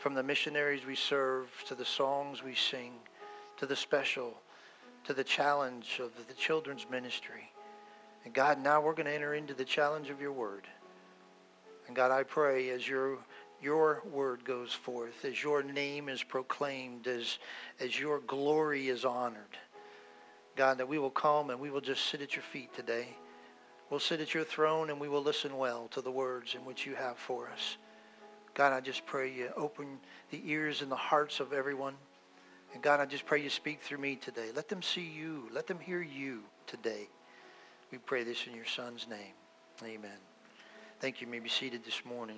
from the missionaries we serve, to the songs we sing, to the special, to the challenge of the children's ministry. And God, now we're going to enter into the challenge of your word. And God, I pray as your word goes forth, as your name is proclaimed, as your glory is honored, God, that we will come and we will just sit at your feet today. We'll sit at your throne and we will listen well to the words in which you have for us. God, I just pray you open the ears and the hearts of everyone. And God, I just pray you speak through me today. Let them see you. Let them hear you today. We pray this in your Son's name. Amen. Thank you. You may be seated this morning.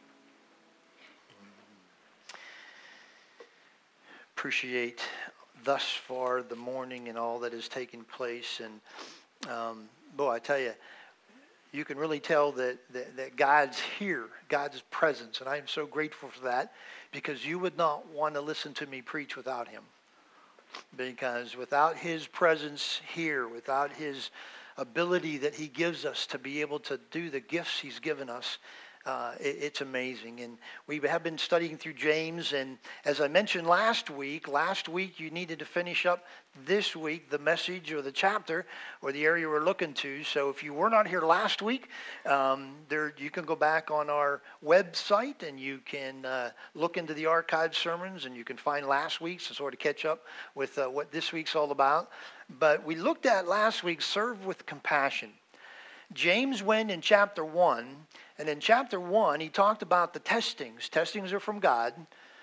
Appreciate thus far the morning and all that has taken place. And boy, I tell you, you can really tell that God's here, God's presence. And I am so grateful for that, because you would not want to listen to me preach without him. Because without his presence here, without his ability that he gives us to be able to do the gifts he's given us, it's amazing. And we have been studying through James, and as I mentioned last week you needed to finish up this week the message or the chapter or the area we're looking to. So if you were not here last week, you can go back on our website and you can look into the archived sermons, and you can find last week's to sort of catch up with what this week's all about. But we looked at last week, serve with compassion. James went in chapter 1, and in chapter 1, he talked about the testings. Testings are from God.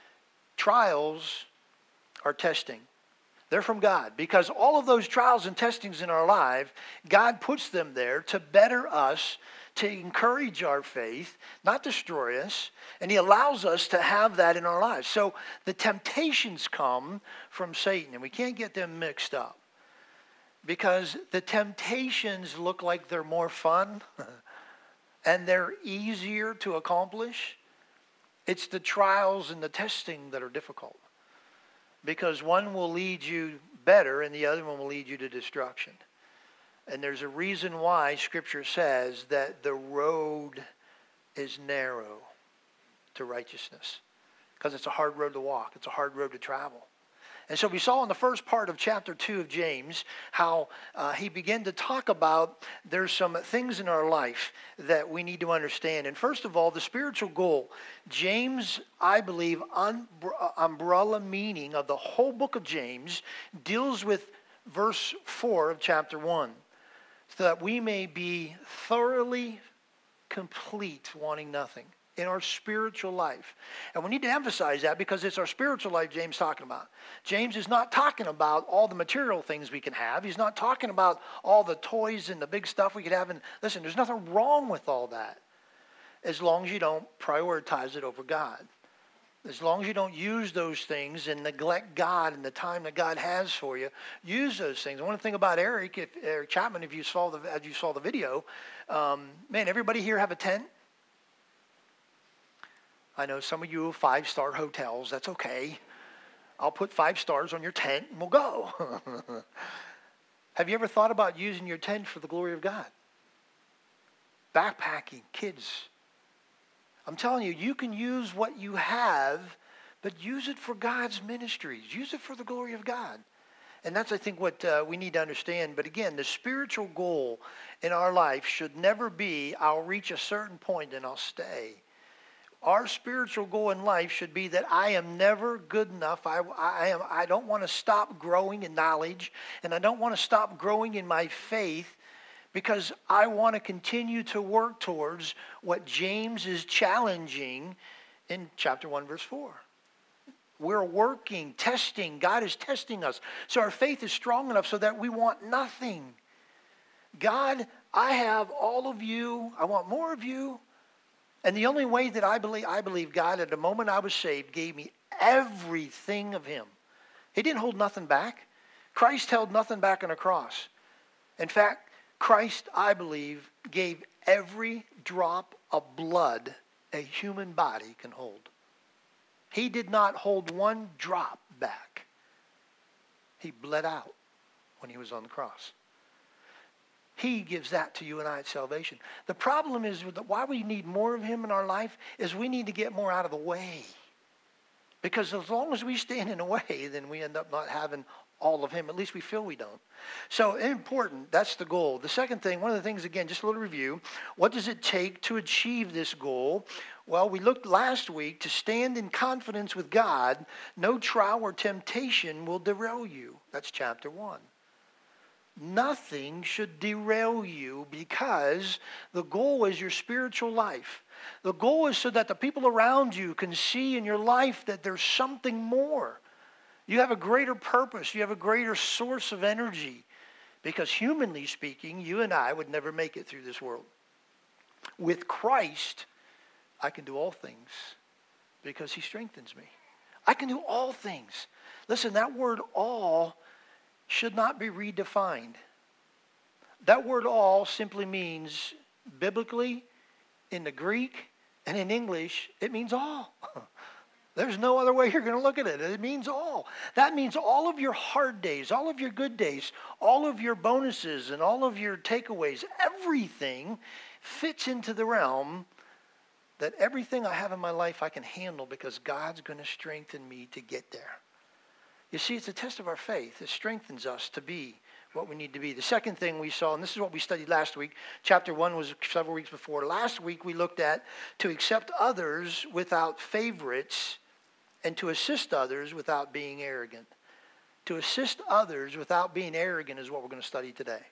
Trials are testing. They're from God, because all of those trials and testings in our life, God puts them there to better us, to encourage our faith, not destroy us, and he allows us to have that in our lives. So the temptations come from Satan, and we can't get them mixed up. Because the temptations look like they're more fun and they're easier to accomplish. It's the trials and the testing that are difficult. Because one will lead you better and the other one will lead you to destruction. And there's a reason why Scripture says that the road is narrow to righteousness. Because it's a hard road to walk. It's a hard road to travel. And so we saw in the first part of chapter 2 of James how he began to talk about there's some things in our life that we need to understand. And first of all, the spiritual goal. James, I believe, umbrella meaning of the whole book of James deals with verse 4 of chapter 1. So that we may be thoroughly complete, wanting nothing in our spiritual life. And we need to emphasize that, because it's our spiritual life James is talking about. James is not talking about all the material things we can have. He's not talking about all the toys and the big stuff we could have. And listen, there's nothing wrong with all that, as long as you don't prioritize it over God. As long as you don't use those things and neglect God and the time that God has for you, use those things. One thing about Eric Chapman, as you saw the video, man, everybody here have a tent? I know some of you have 5-star hotels. That's okay. I'll put 5 stars on your tent and we'll go. Have you ever thought about using your tent for the glory of God? Backpacking, kids. I'm telling you, you can use what you have, but use it for God's ministries. Use it for the glory of God. And that's, I think, what we need to understand. But again, the spiritual goal in our life should never be, I'll reach a certain point and I'll stay. Our spiritual goal in life should be that I am never good enough. I don't want to stop growing in knowledge, and I don't want to stop growing in my faith, because I want to continue to work towards what James is challenging in chapter 1, verse 4. We're working, testing. God is testing us. So our faith is strong enough so that we want nothing. God, I have all of you. I want more of you. And the only way that I believe God, at the moment I was saved, gave me everything of him. He didn't hold nothing back. Christ held nothing back on a cross. In fact, Christ, I believe, gave every drop of blood a human body can hold. He did not hold one drop back. He bled out when he was on the cross. He gives that to you and I at salvation. The problem is, why we need more of him in our life is we need to get more out of the way. Because as long as we stand in the way, then we end up not having all of him. At least we feel we don't. So important. That's the goal. The second thing, one of the things, again, just a little review. What does it take to achieve this goal? Well, we looked last week to stand in confidence with God. No trial or temptation will derail you. That's chapter 1. Nothing should derail you because the goal is your spiritual life. The goal is so that the people around you can see in your life that there's something more. You have a greater purpose. You have a greater source of energy. Because humanly speaking, you and I would never make it through this world. With Christ, I can do all things because he strengthens me. I can do all things. Listen, that word all should not be redefined. That word all simply means, biblically, in the Greek and in English, it means all. There's no other way you're going to look at it. It means all. That means all of your hard days, all of your good days, all of your bonuses and all of your takeaways, everything fits into the realm that everything I have in my life I can handle because God's going to strengthen me to get there. You see, it's a test of our faith. It strengthens us to be what we need to be. The second thing we saw, and this is what we studied last week, chapter 1 was several weeks before. Last week we looked at to accept others without favorites and to assist others without being arrogant. To assist others without being arrogant is what we're going to study today.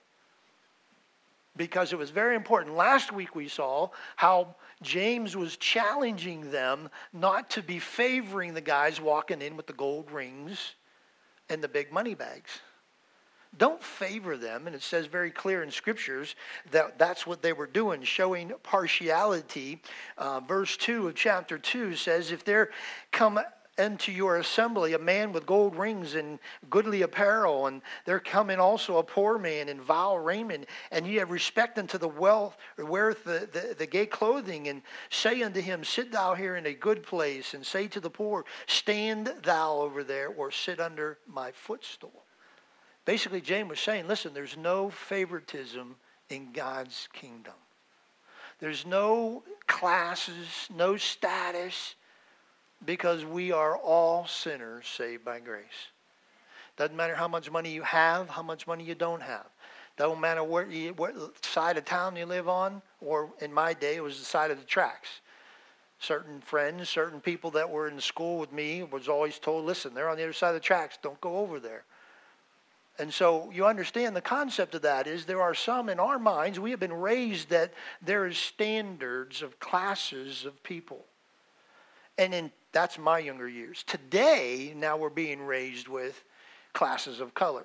Because it was very important. Last week we saw how James was challenging them not to be favoring the guys walking in with the gold rings and the big money bags. Don't favor them, and it says very clear in scriptures that that's what they were doing, showing partiality. Verse 2 of chapter 2 says, if there come into your assembly a man with gold rings and goodly apparel, and there come in also a poor man in vile raiment, and ye have respect unto the wealth, or weareth the gay clothing, and say unto him, sit thou here in a good place, and say to the poor, stand thou over there, or sit under my footstool. Basically, James was saying, listen, there's no favoritism in God's kingdom. There's no classes, no status, because we are all sinners saved by grace. Doesn't matter how much money you have, how much money you don't have. Don't matter what side of town you live on, or in my day, it was the side of the tracks. Certain friends, certain people that were in school with me was always told, listen, they're on the other side of the tracks, don't go over there. And so you understand the concept of that is there are some in our minds, we have been raised that there is standards of classes of people. And that's my younger years. Today, now we're being raised with classes of color.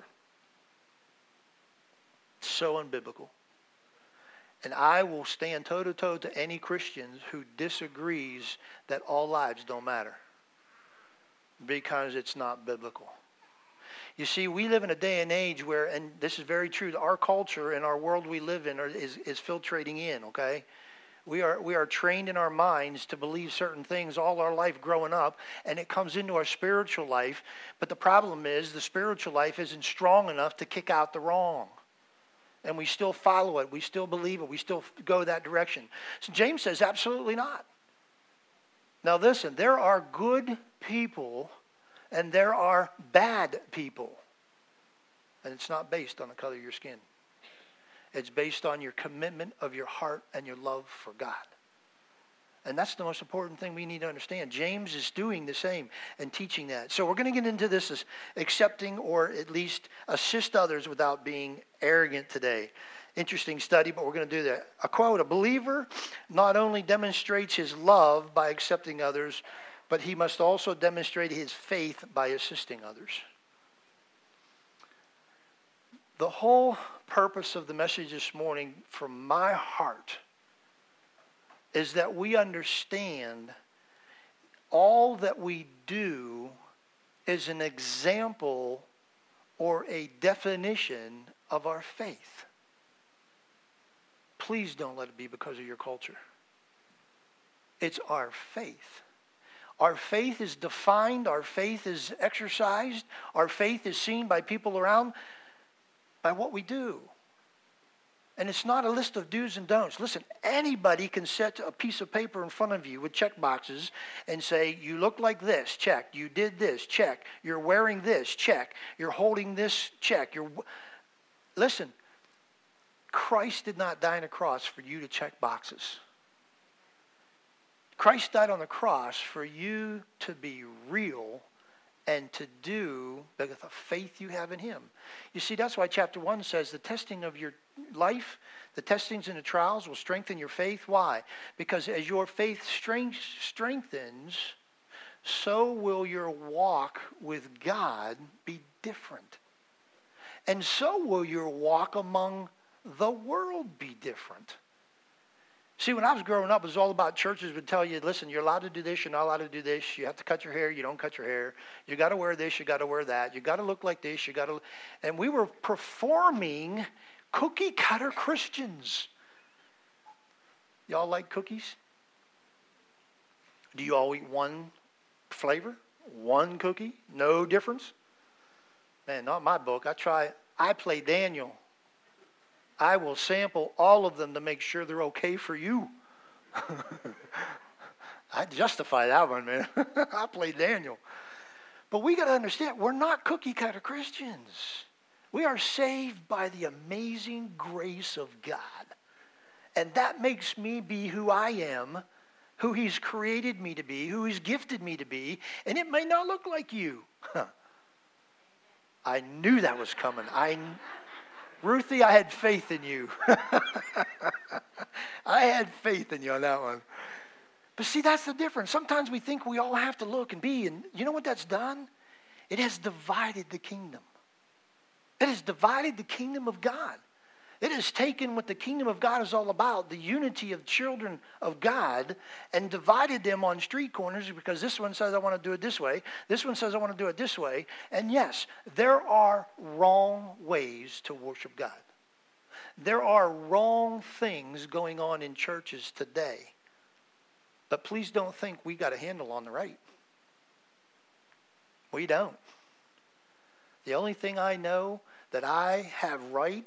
So unbiblical. And I will stand toe-to-toe to any Christian who disagrees that all lives don't matter. Because it's not biblical. You see, we live in a day and age where, and this is very true, our culture and our world we live in is filtrating in, okay? We are trained in our minds to believe certain things all our life growing up, and it comes into our spiritual life. But the problem is the spiritual life isn't strong enough to kick out the wrong. And we still follow it. We still believe it. We still go that direction. So James says, absolutely not. Now listen, there are good people and there are bad people. And it's not based on the color of your skin. It's based on your commitment of your heart and your love for God. And that's the most important thing we need to understand. James is doing the same and teaching that. So we're going to get into this as accepting or at least assist others without being arrogant today. Interesting study, but we're going to do that. A quote, a believer not only demonstrates his love by accepting others, but he must also demonstrate his faith by assisting others. The whole purpose of the message this morning from my heart is that we understand all that we do is an example or a definition of our faith. Please don't let it be because of your culture. It's our faith. Our faith is defined, our faith is exercised, our faith is seen by people around by what we do. And it's not a list of do's and don'ts. Listen, anybody can set a piece of paper in front of you with check boxes and say, you look like this, check. You did this, check. You're wearing this, check. You're holding this, check. Listen, Christ did not die on a cross for you to check boxes. Christ died on the cross for you to be real and to do with the faith you have in him. You see, that's why chapter 1 says the testing of your life, the testings and the trials will strengthen your faith. Why? Because as your faith strengthens, so will your walk with God be different. And so will your walk among the world be different. See, when I was growing up, it was all about churches would tell you, listen, you're allowed to do this, you're not allowed to do this. You have to cut your hair, you don't cut your hair. You got to wear this, you got to wear that. You got to look like this, you got to. And we were performing cookie cutter Christians. Y'all like cookies? Do you all eat one flavor? One cookie? No difference? Man, not my book. I play Daniel. I will sample all of them to make sure they're okay for you. I justify that one, man. I play Daniel. But we got to understand, we're not cookie cutter Christians. We are saved by the amazing grace of God. And that makes me be who I am, who he's created me to be, who he's gifted me to be. And it may not look like you. I knew that was coming. Ruthie, I had faith in you. I had faith in you on that one. But see, that's the difference. Sometimes we think we all have to look and be, and you know what that's done? It has divided the kingdom. It has divided the kingdom of God. It has taken what the kingdom of God is all about, the unity of children of God, and divided them on street corners because this one says, I want to do it this way. This one says, I want to do it this way. And yes, there are wrong ways to worship God. There are wrong things going on in churches today. But please don't think we got a handle on the right. We don't. The only thing I know that I have right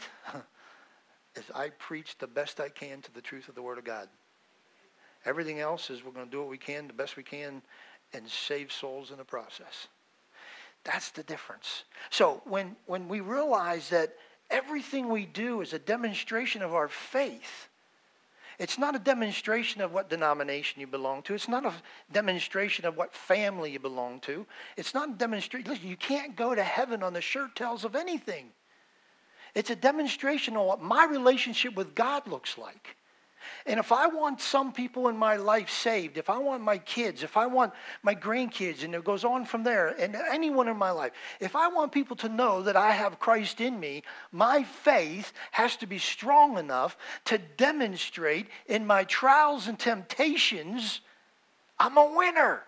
is I preach the best I can to the truth of the Word of God. Everything else is we're going to do what we can, the best we can, and save souls in the process. That's the difference. So when we realize that everything we do is a demonstration of our faith, it's not a demonstration of what denomination you belong to. It's not a demonstration of what family you belong to. It's not a demonstration. Listen, you can't go to heaven on the shirt tails of anything. It's a demonstration of what my relationship with God looks like. And if I want some people in my life saved, if I want my kids, if I want my grandkids, and it goes on from there, and anyone in my life, if I want people to know that I have Christ in me, my faith has to be strong enough to demonstrate in my trials and temptations, I'm a winner.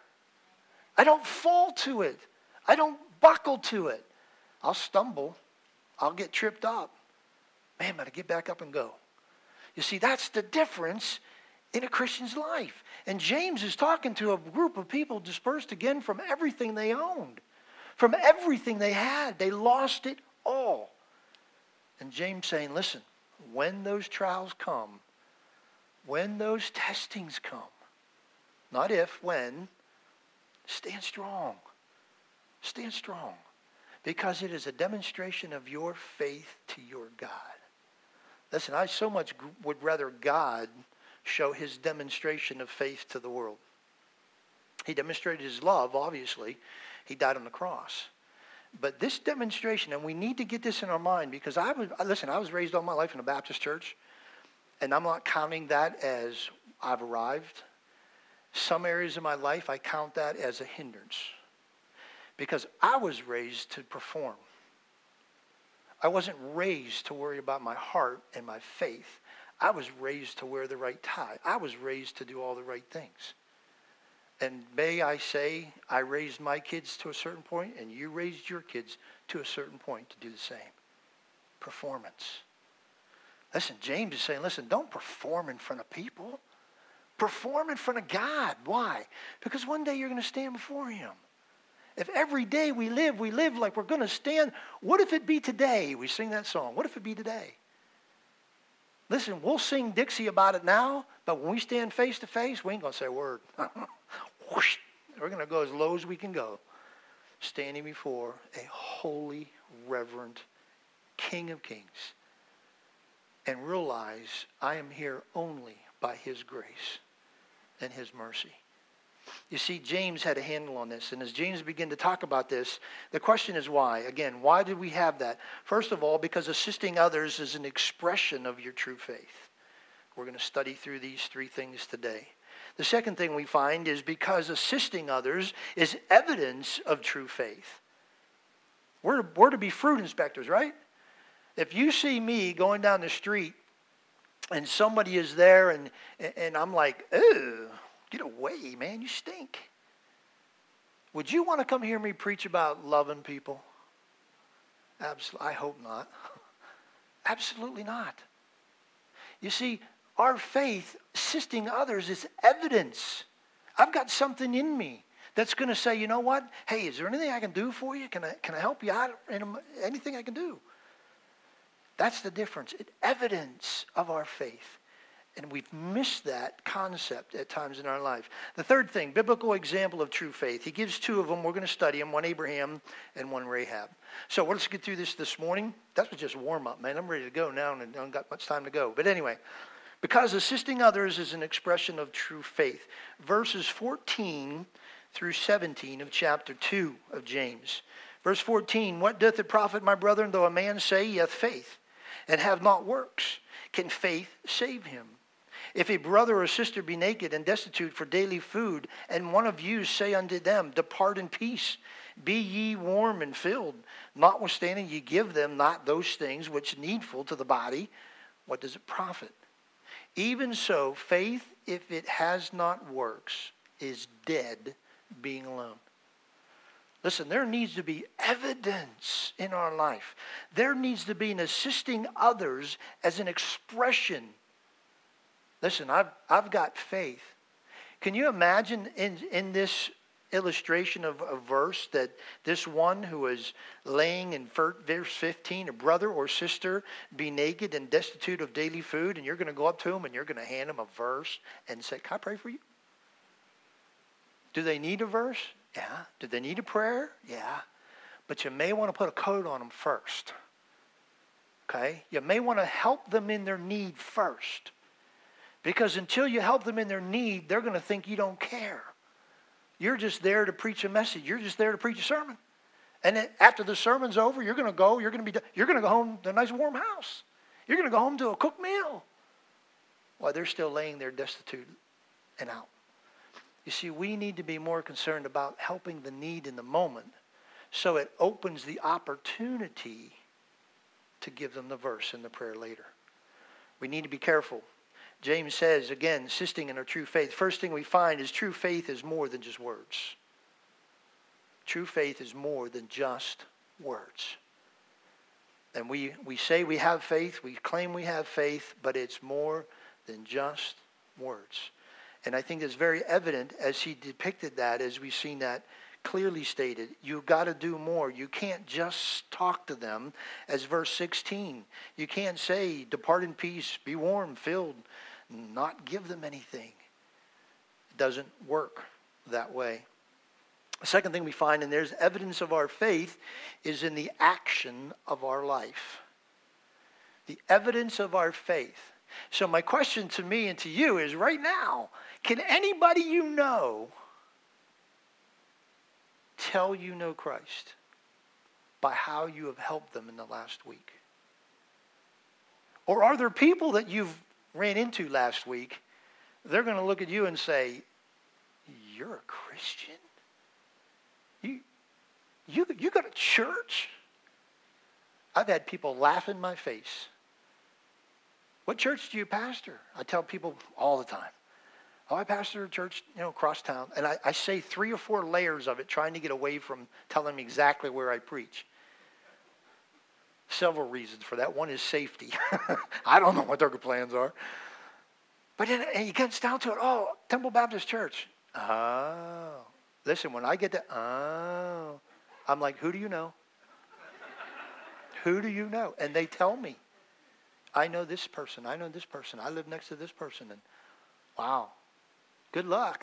I don't fall to it. I don't buckle to it. I'll stumble. I'll get tripped up. Man, but I get back up and go. You see, that's the difference in a Christian's life. And James is talking to a group of people dispersed again from everything they owned, from everything they had. They lost it all. And James saying, listen, when those trials come, when those testings come, not if, when, stand strong. Stand strong. Because it is a demonstration of your faith to your God. Listen, I so much would rather God show his demonstration of faith to the world. He demonstrated his love, obviously. He died on the cross. But this demonstration, and we need to get this in our mind, because I was raised all my life in a Baptist church, and I'm not counting that as I've arrived. Some areas of my life, I count that as a hindrance. Because I was raised to perform. I wasn't raised to worry about my heart and my faith. I was raised to wear the right tie. I was raised to do all the right things. And may I say, I raised my kids to a certain point, and you raised your kids to a certain point to do the same. Performance. Listen, James is saying, listen, don't perform in front of people. Perform in front of God. Why? Because one day you're going to stand before him. If every day we live like we're going to stand, what if it be today? We sing that song. What if it be today? Listen, we'll sing Dixie about it now, but when we stand face to face, we ain't going to say a word. Whoosh. We're going to go as low as we can go, standing before a holy, reverend King of Kings, and realize I am here only by his grace and his mercy. You see, James had a handle on this, and as James began to talk about this, the question is why? Again, why did we have that? First of all, because assisting others is an expression of your true faith. We're going to study through these three things today. The second thing we find is because assisting others is evidence of true faith. We're to be fruit inspectors, right? If you see me going down the street and somebody is there and I'm like, ew, get away, man, you stink. Would you want to come hear me preach about loving people? Absolutely, I hope not. Absolutely not. You see, our faith, assisting others, is evidence. I've got something in me that's going to say, you know what? Hey, is there anything I can do for you? Can I help you out? Anything I can do? That's the difference. It's evidence of our faith. And we've missed that concept at times in our life. The third thing, biblical example of true faith. He gives two of them. We're going to study them, one Abraham and one Rahab. So let's get through this morning. That was just warm up, man. I'm ready to go now and I don't got much time to go. But anyway, because assisting others is an expression of true faith. Verses 14 through 17 of chapter 2 of James. Verse 14, what doth it profit, my brethren, though a man say he hath faith, and have not works? Can faith save him? If a brother or sister be naked and destitute for daily food, and one of you say unto them, depart in peace, be ye warm and filled, notwithstanding ye give them not those things which are needful to the body, what does it profit? Even so, faith, if it has not works, is dead being alone. Listen, there needs to be evidence in our life. There needs to be an assisting others as an expression. Listen, I've got faith. Can you imagine in this illustration of a verse that this one who is laying in verse 15, a brother or sister be naked and destitute of daily food, and you're going to go up to them and you're going to hand them a verse and say, can I pray for you? Do they need a verse? Yeah. Do they need a prayer? Yeah. But you may want to put a coat on them first. Okay? You may want to help them in their need first. Because until you help them in their need, they're going to think you don't care. You're just there to preach a message. You're just there to preach a sermon. And then after the sermon's over, you're going to go home to a nice warm house. You're going to go home to a cooked meal while they're still laying there destitute and out. You see, we need to be more concerned about helping the need in the moment so it opens the opportunity to give them the verse in the prayer later. We need to be careful. James says, again, assisting in our true faith. First thing we find is true faith is more than just words. True faith is more than just words. And we say we have faith, we claim we have faith, but it's more than just words. And I think it's very evident as he depicted that, as we've seen that clearly stated. You've got to do more. You can't just talk to them as verse 16. You can't say, depart in peace, be warm, filled, not give them anything. It doesn't work that way. The second thing we find, and there's evidence of our faith, is in the action of our life. The evidence of our faith. So my question to me and to you is right now, can anybody you know tell you know Christ by how you have helped them in the last week? Or are there people that you've ran into last week, they're going to look at you and say, you're a Christian? You go to church? I've had people laugh in my face. What church do you pastor? I tell people all the time. Oh, I pastor a church, across town. And I say 3 or 4 layers of it, trying to get away from telling them exactly where I preach. Several reasons for that. One is safety. I don't know what their plans are. But then it gets down to it. Oh, Temple Baptist Church. Oh. Listen, when I get that, I'm like, who do you know? Who do you know? And they tell me. I know this person. I know this person. I live next to this person. And wow, good luck.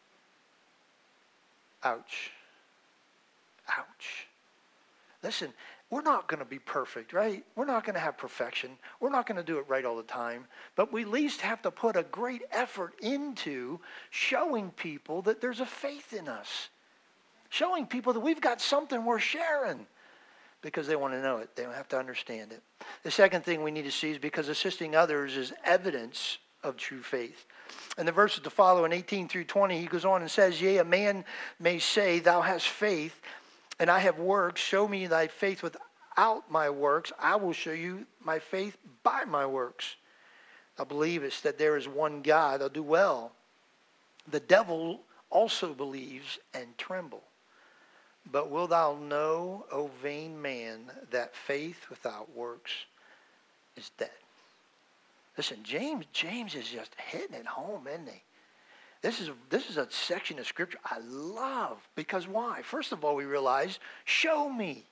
Ouch. Ouch. Listen, we're not going to be perfect, right? We're not going to have perfection. We're not going to do it right all the time. But we at least have to put a great effort into showing people that there's a faith in us. Showing people that we've got something worth sharing. Because they want to know it. They don't have to understand it. The second thing we need to see is because assisting others is evidence of true faith. And the verses to follow in 18 through 20, he goes on and says, yea, a man may say, thou hast faith, and I have works. Show me thy faith without my works. I will show you my faith by my works. Thou believest that there is one God. Thou do well. The devil also believes and tremble. But wilt thou know, O vain man, that faith without works is dead? Listen, James is just hitting it home, isn't he? This is a section of Scripture I love. Because why? First of all, we realize, show me.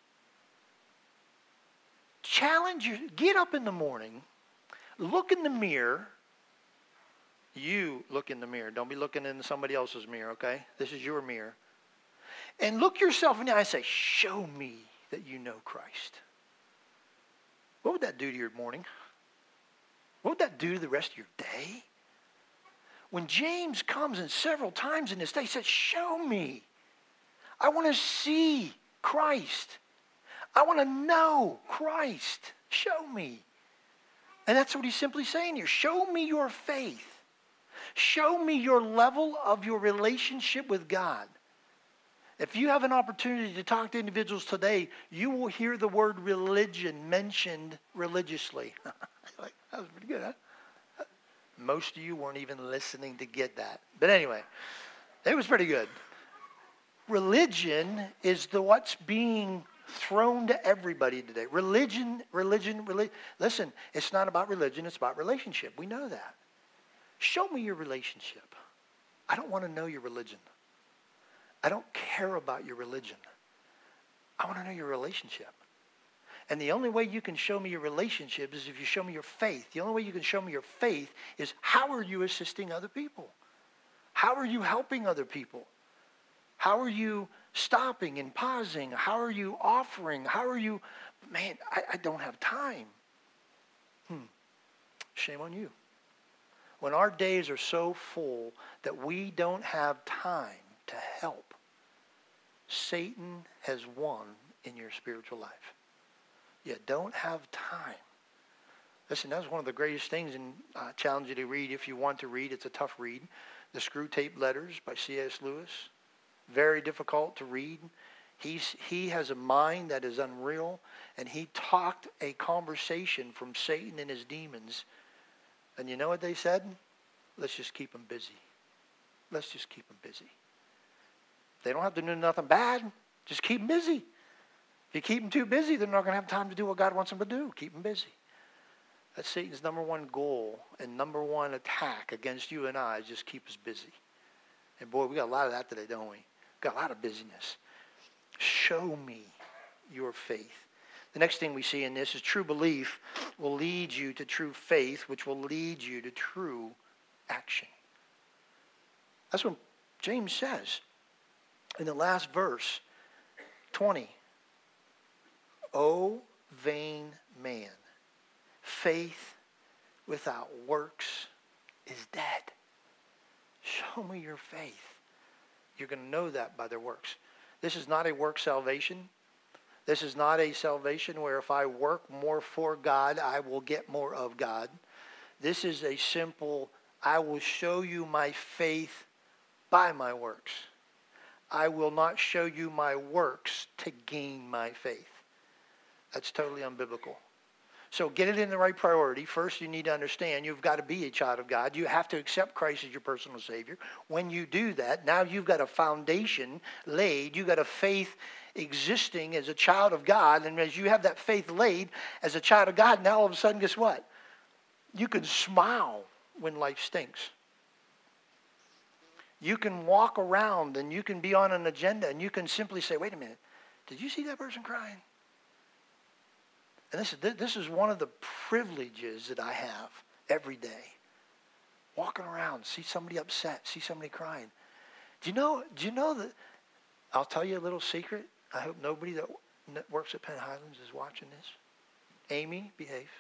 Challenge you. Get up in the morning. Look in the mirror. You look in the mirror. Don't be looking in somebody else's mirror, okay? This is your mirror. And look yourself in the eye and say, show me that you know Christ. What would that do to your morning? What would that do to the rest of your day? When James comes in several times in this day, he says, show me. I want to see Christ. I want to know Christ. Show me. And that's what he's simply saying here. Show me your faith. Show me your level of your relationship with God. If you have an opportunity to talk to individuals today, you will hear the word religion mentioned religiously. Like, that was pretty good, huh? Most of you weren't even listening to get that. But anyway, it was pretty good. Religion is what's being thrown to everybody today. Religion. Listen, it's not about religion, it's about relationship. We know that. Show me your relationship. I don't want to know your religion. I don't care about your religion. I want to know your relationship. And the only way you can show me your relationship is if you show me your faith. The only way you can show me your faith is how are you assisting other people? How are you helping other people? How are you stopping and pausing? How are you offering? How are you, man, I don't have time. Shame on you. When our days are so full that we don't have time to help, Satan has won in your spiritual life. You don't have time. Listen, that's one of the greatest things, and I challenge you to read if you want to read. It's a tough read. The Screwtape Letters by C.S. Lewis. Very difficult to read. He has a mind that is unreal, and he talked a conversation from Satan and his demons. And you know what they said? Let's just keep them busy. Let's just keep them busy. They don't have to do nothing bad. Just keep them busy. If you keep them too busy, they're not going to have time to do what God wants them to do. Keep them busy. That's Satan's number one goal and number one attack against you and I is just keep us busy. And boy, we got a lot of that today, don't we? Got a lot of busyness. Show me your faith. The next thing we see in this is true belief will lead you to true faith, which will lead you to true action. That's what James says in the last verse, 20. O vain man, faith without works is dead. Show me your faith. You're going to know that by their works. This is not a work salvation. This is not a salvation where if I work more for God, I will get more of God. This is a simple, I will show you my faith by my works. I will not show you my works to gain my faith. That's totally unbiblical. So get it in the right priority. First, you need to understand you've got to be a child of God. You have to accept Christ as your personal Savior. When you do that, now you've got a foundation laid. You've got a faith existing as a child of God. And as you have that faith laid as a child of God, now all of a sudden, guess what? You can smile when life stinks. You can walk around and you can be on an agenda and you can simply say, wait a minute, did you see that person crying? And this is one of the privileges that I have every day. Walking around, see somebody upset, see somebody crying. Do you know that, I'll tell you a little secret. I hope nobody that works at Penn Highlands is watching this. Amy, behave.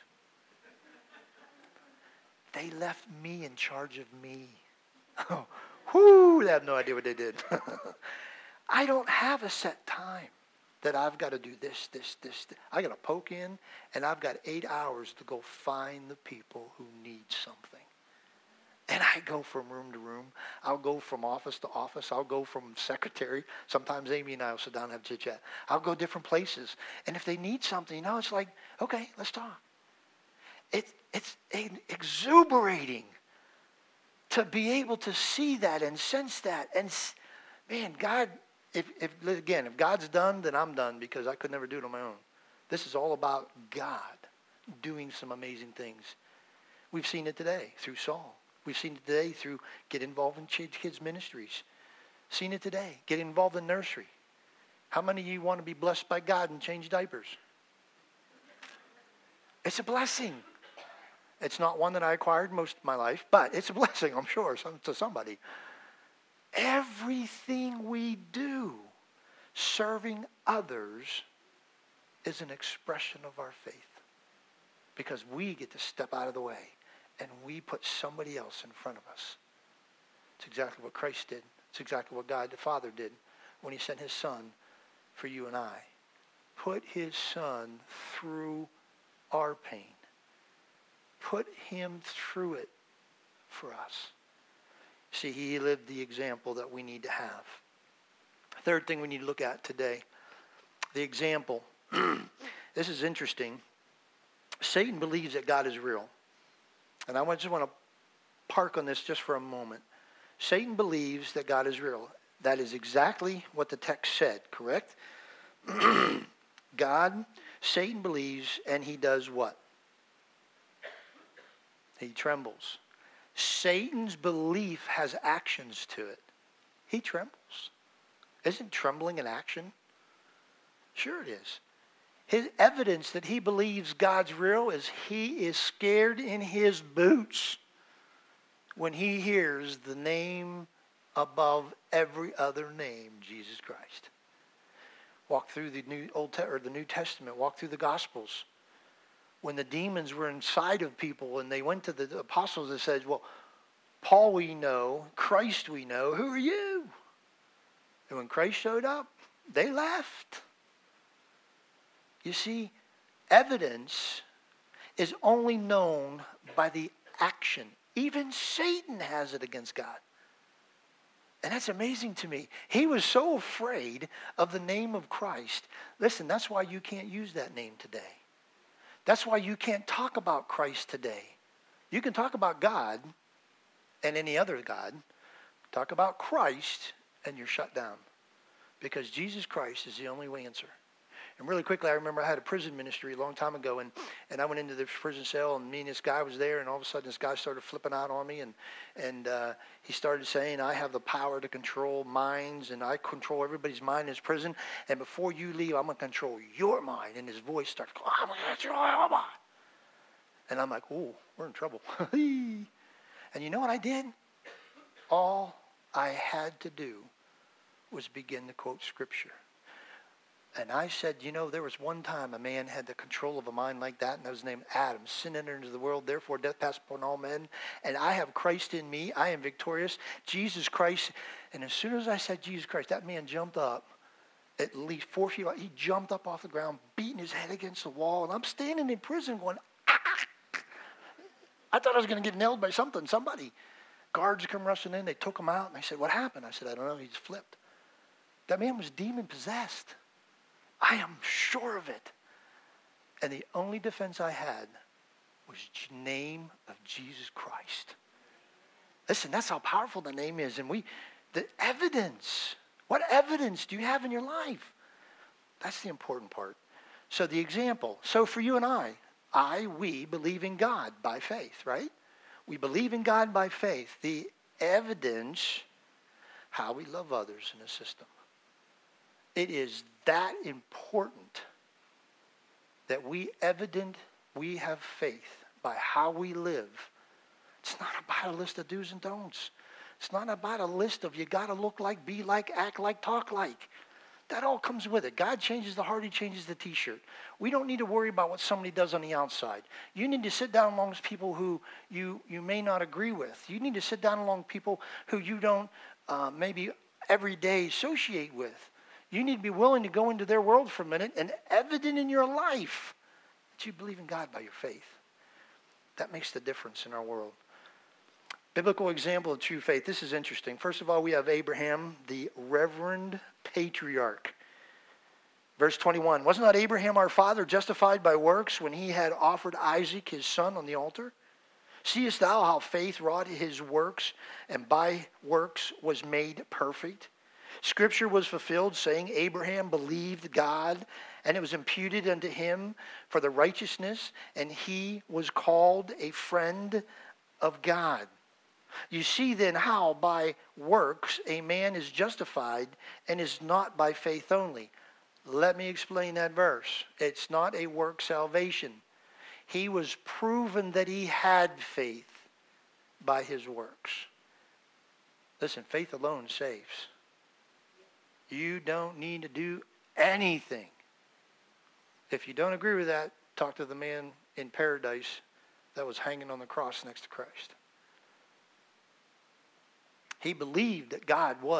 They left me in charge of me. Oh, whoo, they have no idea what they did. I don't have a set time that I've got to do this. I got to poke in, and I've got 8 hours to go find the people who need something. And I go from room to room. I'll go from office to office. I'll go from secretary. Sometimes Amy and I will sit down and have chit-chat. I'll go different places. And if they need something, it's like, okay, let's talk. It's exuberating to be able to see that and sense that. And man, God, if God's done, then I'm done, because I could never do it on my own. This is all about God doing some amazing things. We've seen it today through Saul. We've seen it today through get involved in kids' ministries. Seen it today. Get involved in nursery. How many of you want to be blessed by God and change diapers? It's a blessing. It's not one that I acquired most of my life, but it's a blessing, I'm sure, to somebody. Everything we do serving others is an expression of our faith, because we get to step out of the way and we put somebody else in front of us. It's exactly what Christ did. It's exactly what God the Father did when he sent his Son for you and I. Put his Son through our pain. Put him through it for us. See, he lived the example that we need to have. Third thing we need to look at today, the example. This is interesting. Satan believes that God is real. And I just want to park on this just for a moment. Satan believes that God is real. That is exactly what the text said, correct? Satan believes, and he does what? He trembles. Satan's belief has actions to it. He trembles. Isn't trembling an action? Sure it is. His evidence that he believes God's real is he is scared in his boots when he hears the name above every other name, Jesus Christ. Walk through the New Testament. Walk through the Gospels. When the demons were inside of people and they went to the apostles and said, well, Paul we know, Christ we know, who are you? And when Christ showed up, they left. You see, evidence is only known by the action. Even Satan has it against God. And that's amazing to me. He was so afraid of the name of Christ. Listen, that's why you can't use that name today. That's why you can't talk about Christ today. You can talk about God and any other God. Talk about Christ and you're shut down. Because Jesus Christ is the only answer. And really quickly, I remember I had a prison ministry a long time ago, and I went into the prison cell, and me and this guy was there, and all of a sudden this guy started flipping out on me, and he started saying, I have the power to control minds, and I control everybody's mind in this prison, and before you leave, I'm going to control your mind. And his voice starts going, I'm going to control your mind. And I'm like, oh, we're in trouble. And you know what I did? All I had to do was begin to quote Scripture. And I said, there was one time a man had the control of a mind like that, and that was named Adam. Sin entered into the world, therefore death passed upon all men. And I have Christ in me. I am victorious. Jesus Christ. And as soon as I said Jesus Christ, that man jumped up at least 4 feet. He jumped up off the ground, beating his head against the wall. And I'm standing in prison going, ah! I thought I was going to get nailed by somebody. Guards come rushing in. They took him out. And I said, what happened? I said, I don't know. He just flipped. That man was demon-possessed. I am sure of it. And the only defense I had was the name of Jesus Christ. Listen, that's how powerful the name is. And the evidence, what evidence do you have in your life? That's the important part. So the example. So for you and we believe in God by faith, right? We believe in God by faith. The evidence, how we love others in the system. It is that important that we have faith by how we live. It's not about a list of do's and don'ts. It's not about a list of you got to look like, be like, act like, talk like. That all comes with it. God changes the heart, he changes the t-shirt. We don't need to worry about what somebody does on the outside. You need to sit down amongst people who you may not agree with. You need to sit down among people who you don't maybe every day associate with. You need to be willing to go into their world for a minute and evident in your life that you believe in God by your faith. That makes the difference in our world. Biblical example of true faith. This is interesting. First of all, we have Abraham, the reverend patriarch. Verse 21, was not Abraham our father justified by works when he had offered Isaac his son on the altar? Seest thou how faith wrought his works, and by works was made perfect? Scripture was fulfilled, saying, Abraham believed God, and it was imputed unto him for the righteousness, and he was called a friend of God. You see then how by works a man is justified, and is not by faith only. Let me explain that verse. It's not a work salvation. He was proven that he had faith by his works. Listen, faith alone saves. You don't need to do anything. If you don't agree with that, talk to the man in paradise that was hanging on the cross next to Christ. He believed that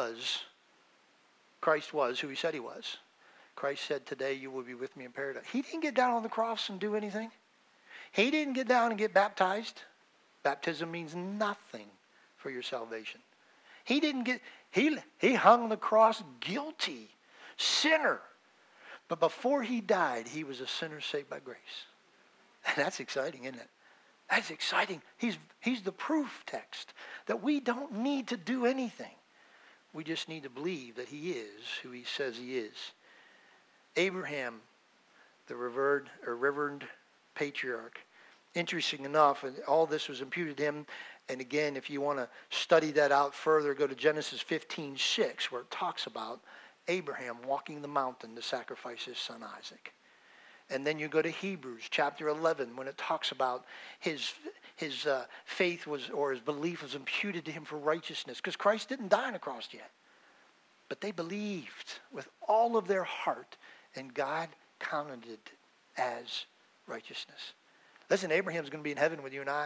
Christ was who he said he was. Christ said, today you will be with me in paradise. He didn't get down on the cross and do anything. He didn't get down and get baptized. Baptism means nothing for your salvation. He hung on the cross guilty, sinner. But before he died, he was a sinner saved by grace. And that's exciting, isn't it? That's exciting. He's the proof text that we don't need to do anything. We just need to believe that he is who he says he is. Abraham, the reverend patriarch. Interesting enough, and all this was imputed to him. And again, if you want to study that out further, go to Genesis 15:6, where it talks about Abraham walking the mountain to sacrifice his son Isaac. And then you go to Hebrews chapter 11, when it talks about his faith was, or his belief was imputed to him for righteousness. Because Christ didn't die on the cross yet. But they believed with all of their heart, and God counted it as righteousness. Listen, Abraham's going to be in heaven with you and I.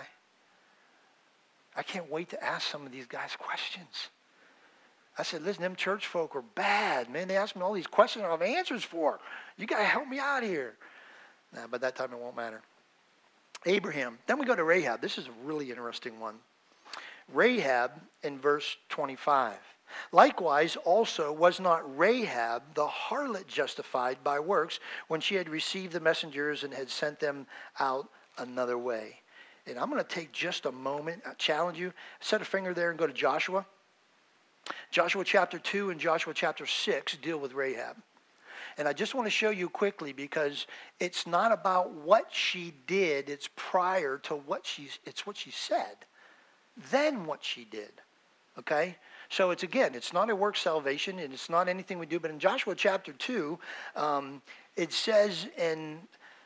I can't wait to ask some of these guys questions. I said, listen, them church folk are bad, man. They ask me all these questions I don't have answers for. You got to help me out here. Nah, by that time it won't matter. Abraham. Then we go to Rahab. This is a really interesting one. Rahab in verse 25. Likewise also was not Rahab the harlot justified by works when she had received the messengers and had sent them out another way. And I'm going to take just a moment. I challenge you. Set a finger there and go to Joshua. Joshua chapter 2 and Joshua chapter 6 deal with Rahab. And I just want to show you quickly, because it's not about what she did. It's prior to what it's what she said. Then what she did. Okay? So it's not a work salvation, and it's not anything we do. But in Joshua chapter 2, it says in,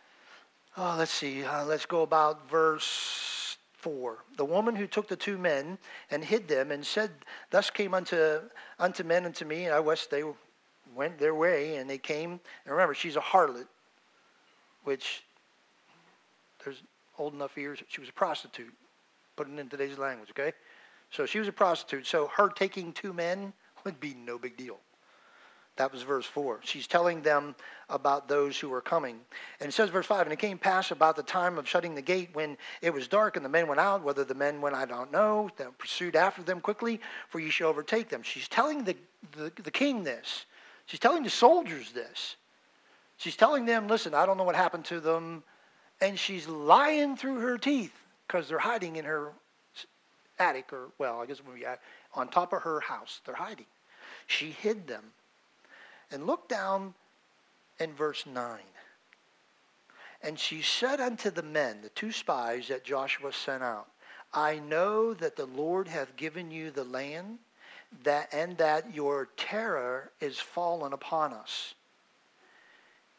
let's go about verse 4. The woman who took the two men and hid them and said, thus came unto men unto me, and I wist they went their way, and they came. And remember, she's a harlot, which there's old enough ears. She was a prostitute, putting it in today's language, okay? So she was a prostitute. So her taking two men would be no big deal. That was verse 4. She's telling them about those who were coming. And it says verse 5, and it came pass about the time of shutting the gate when it was dark and the men went out. Whether the men went, I don't know. They pursued after them quickly, for ye shall overtake them. She's telling the king this. She's telling the soldiers this. She's telling them, listen, I don't know what happened to them. And she's lying through her teeth because they're hiding in her attic, or, well, I guess we'll be on top of her house. They're hiding. She hid them. And look down in verse 9. And she said unto the men, the two spies that Joshua sent out, I know that the Lord hath given you the land, and that your terror is fallen upon us.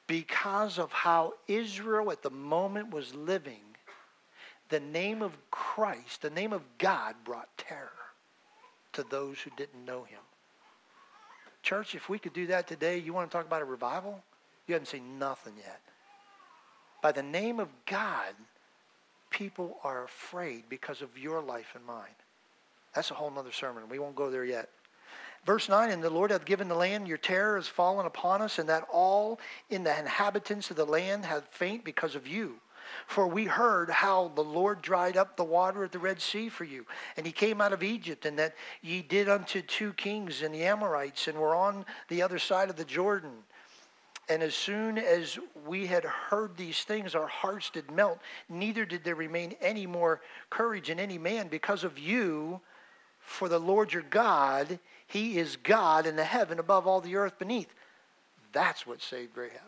because of how Israel at the moment was living, the name of Christ, the name of God brought terror to those who didn't know him. Church, if we could do that today, you want to talk about a revival? You haven't seen nothing yet. By the name of God, people are afraid because of your life and mine. That's a whole other sermon. We won't go there yet. Verse 9, and the Lord hath given the land, your terror has fallen upon us, and that all in the inhabitants of the land have faint because of you. For we heard how the Lord dried up the water at the Red Sea for you, and he came out of Egypt, and that ye did unto 2 kings and the Amorites, and were on the other side of the Jordan. And as soon as we had heard these things, our hearts did melt, neither did there remain any more courage in any man because of you. For the Lord your God, he is God in the heaven above all the earth beneath. That's what saved Rahab.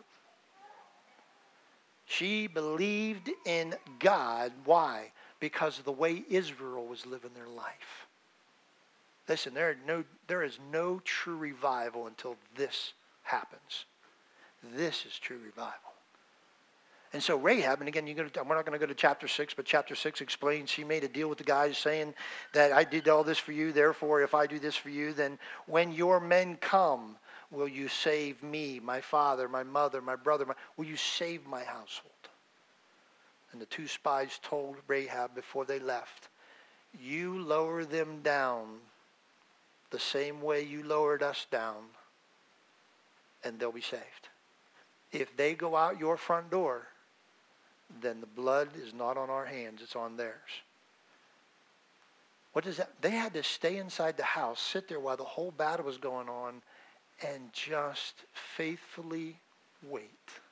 She believed in God. Why? Because of the way Israel was living their life. Listen, there is no true revival until this happens. This is true revival. And so Rahab, and again, we're not going to go to chapter 6, but chapter 6 explains she made a deal with the guys saying that I did all this for you, therefore if I do this for you, then when your men come, will you save me, my father, my mother, my brother, will you save my household? And the 2 spies told Rahab before they left, you lower them down the same way you lowered us down, and they'll be saved. If they go out your front door, then the blood is not on our hands, it's on theirs. What does that? They had to stay inside the house, sit there while the whole battle was going on, and just faithfully wait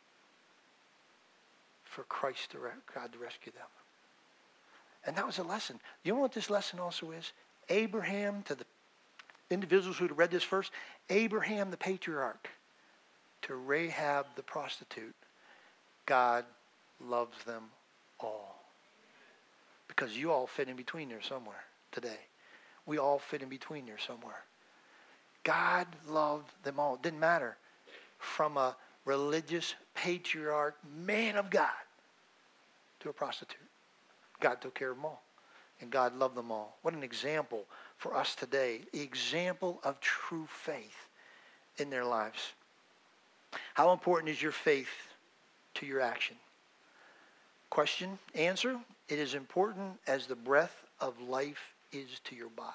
for Christ, God to rescue them. And that was a lesson. You know what this lesson also is? Abraham, to the individuals who had read this first, Abraham the patriarch, to Rahab the prostitute, God loves them all. Because you all fit in between there somewhere today. We all fit in between there somewhere. God loved them all. It didn't matter. From a religious patriarch, man of God, to a prostitute. God took care of them all. And God loved them all. What an example for us today. Example of true faith in their lives. How important is your faith to your action? Question, answer, it is important as the breath of life is to your body.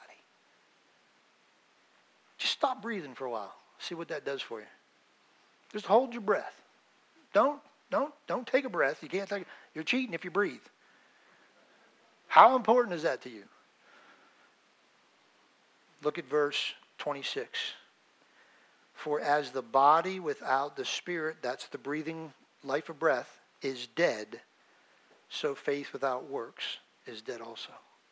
Just stop breathing for a while. See what that does for you. Just hold your breath. Don't take a breath. You can't take it. You're cheating if you breathe. How important is that to you? Look at verse 26. For as the body without the spirit, that's the breathing life of breath, is dead, so faith without works is dead also.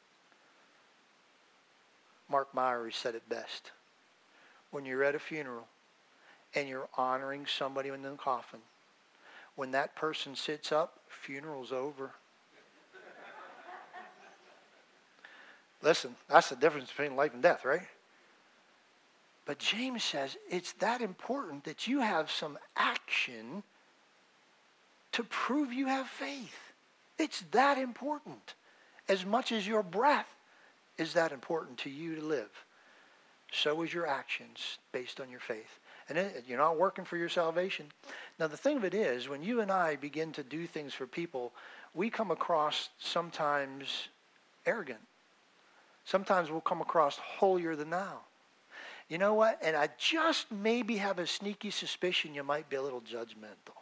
Mark Myers said it best. When you're at a funeral and you're honoring somebody in the coffin, when that person sits up, funeral's over. Listen, that's the difference between life and death, right? But James says it's that important that you have some action to prove you have faith. It's that important. As much as your breath is that important to you to live, so is your actions based on your faith. And you're not working for your salvation. Now the thing of it is, when you and I begin to do things for people, we come across sometimes arrogant. Sometimes we'll come across holier than thou. You know what? And I just maybe have a sneaky suspicion you might be a little judgmental.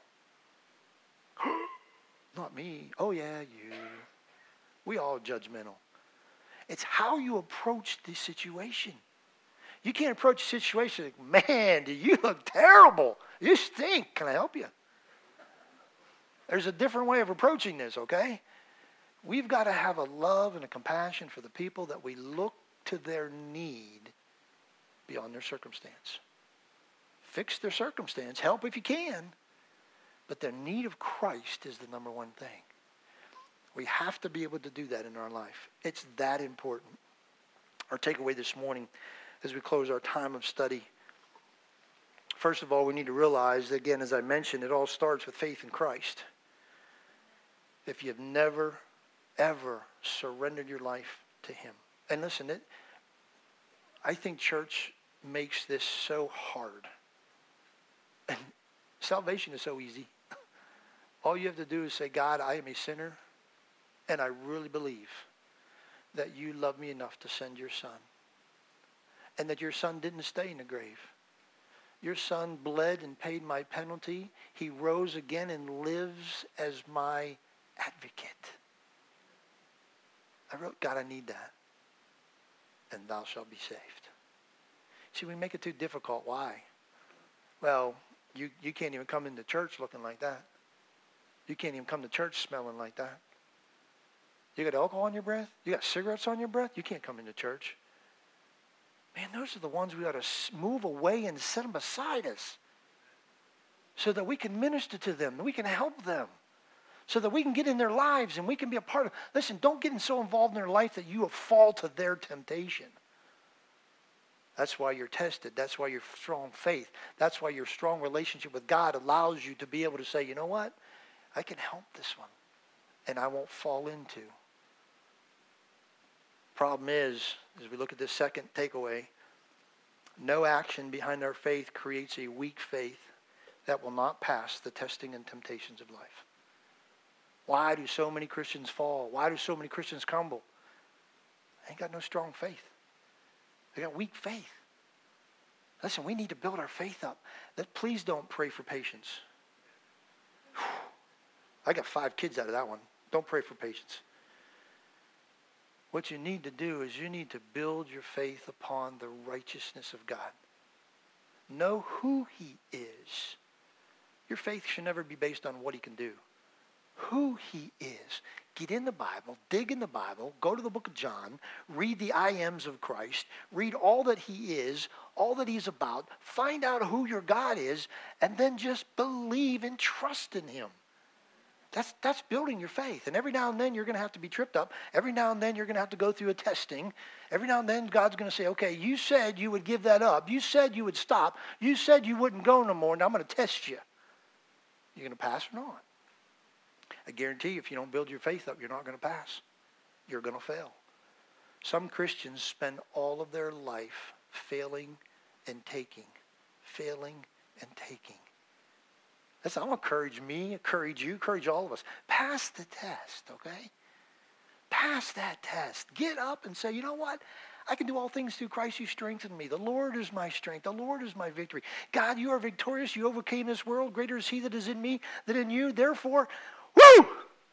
Not me. Oh yeah, you. We all judgmental. It's how you approach the situation. You can't approach a situation like, man, do you look terrible. You stink. Can I help you? There's a different way of approaching this, okay? We've got to have a love and a compassion for the people that we look to their need beyond their circumstance. Fix their circumstance. Help if you can. But their need of Christ is the number one thing. We have to be able to do that in our life. It's that important. Our takeaway this morning as we close our time of study First of all, we need to realize, again, as I mentioned, it all starts with faith in Christ. If you've never, ever surrendered your life to him. And listen, I think church makes this so hard. And salvation is so easy. All you have to do is say, God, I am a sinner, and I really believe that you love me enough to send your son. And that your son didn't stay in the grave. Your son bled and paid my penalty. He rose again and lives as my advocate. I wrote, God, I need that. And thou shalt be saved. See, we make it too difficult. Why? Well, you can't even come into church looking like that. You can't even come to church smelling like that. You got alcohol on your breath? You got cigarettes on your breath? You can't come into church. Man, those are the ones we ought to move away and set them beside us so that we can minister to them, and we can help them, so that we can get in their lives and we can be a part of. Listen, don't get so involved in their life that you fall to their temptation. That's why you're tested. That's why your strong faith. That's why your strong relationship with God allows you to be able to say, you know what? I can help this one, and I won't fall into. Problem is, as we look at this second takeaway, no action behind our faith creates a weak faith that will not pass the testing and temptations of life. Why do so many Christians fall? Why do so many Christians crumble? They ain't got no strong faith. They got weak faith. Listen, we need to build our faith up. Please don't pray for patience. I got 5 kids out of that one. Don't pray for patience. What you need to do is you need to build your faith upon the righteousness of God. Know who he is. Your faith should never be based on what he can do. Who he is. Get in the Bible, dig in the Bible, go to the book of John, read the I ams of Christ, read all that he is, all that he's about, find out who your God is, and then just believe and trust in him. That's building your faith. And every now and then you're going to have to be tripped up. Every now and then you're going to have to go through a testing. Every now and then God's going to say, okay, you said you would give that up. You said you would stop. You said you wouldn't go no more. Now I'm going to test you. You're going to pass or not? I guarantee you, if you don't build your faith up, you're not going to pass. You're going to fail. Some Christians spend all of their life failing and taking. Failing and taking. Listen, I want to encourage me, encourage you, encourage all of us. Pass the test, okay? Pass that test. Get up and say, you know what? I can do all things through Christ who strengthens me. The Lord is my strength. The Lord is my victory. God, you are victorious. You overcame this world. Greater is he that is in me than in you. Therefore, woo!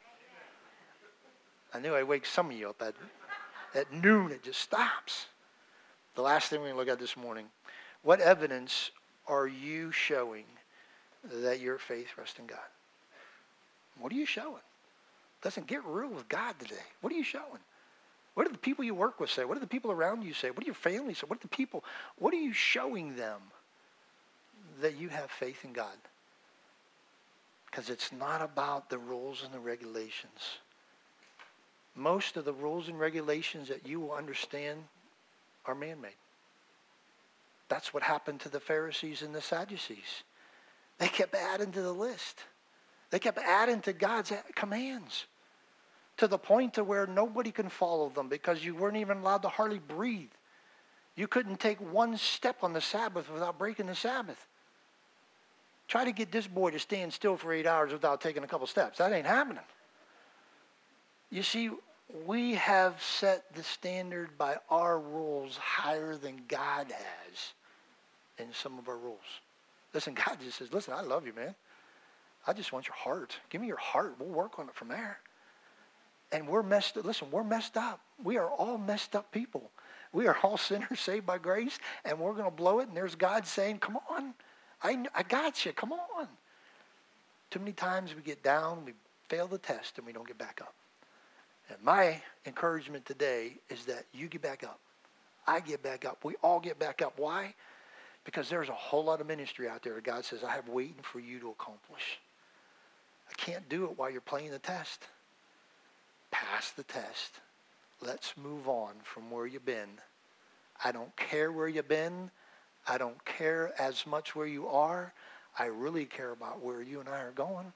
I knew I'd wake some of you up at noon. It just stops. The last thing we're going to look at this morning. What evidence are you showing that your faith rests in God? What are you showing? Listen, get real with God today. What are you showing? What do the people you work with say? What do the people around you say? What do your family say? What are you showing them that you have faith in God? Because it's not about the rules and the regulations. Most of the rules and regulations that you will understand are man-made. That's what happened to the Pharisees and the Sadducees. They kept adding to the list. They kept adding to God's commands to the point to where nobody can follow them because you weren't even allowed to hardly breathe. You couldn't take one step on the Sabbath without breaking the Sabbath. Try to get this boy to stand still for 8 hours without taking a couple steps. That ain't happening. You see, we have set the standard by our rules higher than God has in some of our rules. Listen, God just says, listen, I love you, man. I just want your heart. Give me your heart. We'll work on it from there. And we're messed up. Listen, we're messed up. We are all messed up people. We are all sinners saved by grace, and we're going to blow it. And there's God saying, come on. I got you. Come on. Too many times we get down, we fail the test, and we don't get back up. And my encouragement today is that you get back up. I get back up. We all get back up. Why? Because there's a whole lot of ministry out there that God says, I have waiting for you to accomplish. I can't do it while you're playing the test. Pass the test. Let's move on from where you've been. I don't care where you've been. I don't care as much where you are. I really care about where you and I are going.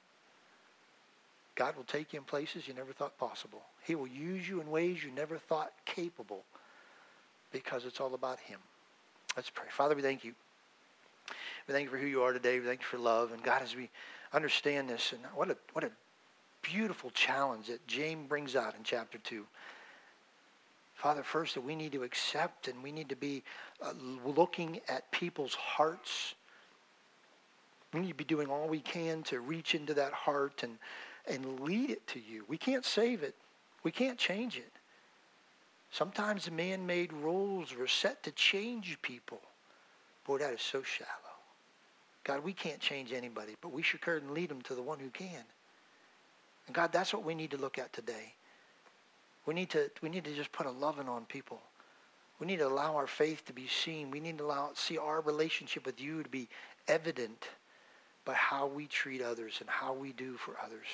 God will take you in places you never thought possible. He will use you in ways you never thought capable because it's all about him. Let's pray. Father, we thank you. We thank you for who you are today. We thank you for love. And God, as we understand this, and what a beautiful challenge that James brings out in chapter 2. Father, first that we need to accept and we need to be looking at people's hearts. We need to be doing all we can to reach into that heart and lead it to you. We can't save it. We can't change it. Sometimes man-made rules were set to change people. Boy, that is so shallow. God, we can't change anybody, but we sure can lead them to the one who can. And God, that's what we need to look at today. We need to just put a loving on people. We need to allow our faith to be seen. We need to see our relationship with you to be evident by how we treat others and how we do for others.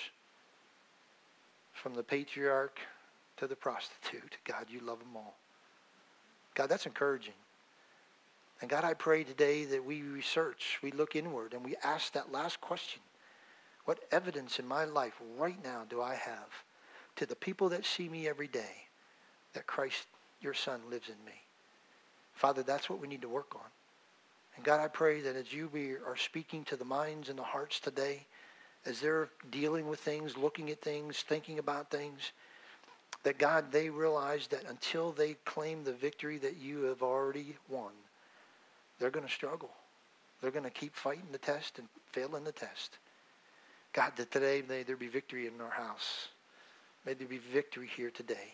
From the patriarch to the prostitute, God, you love them all. God, that's encouraging. And God, I pray today that we research, we look inward, and we ask that last question. What evidence in my life right now do I have to the people that see me every day that Christ, your Son, lives in me? Father, that's what we need to work on. And God, I pray that as you are speaking to the minds and the hearts today, as they're dealing with things, looking at things, thinking about things, that God, they realize that until they claim the victory that you have already won, they're going to struggle. They're going to keep fighting the test and failing the test. God, that today may there be victory in our house. May there be victory here today.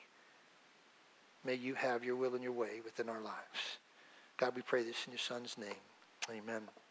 May you have your will and your way within our lives. God, we pray this in your Son's name. Amen.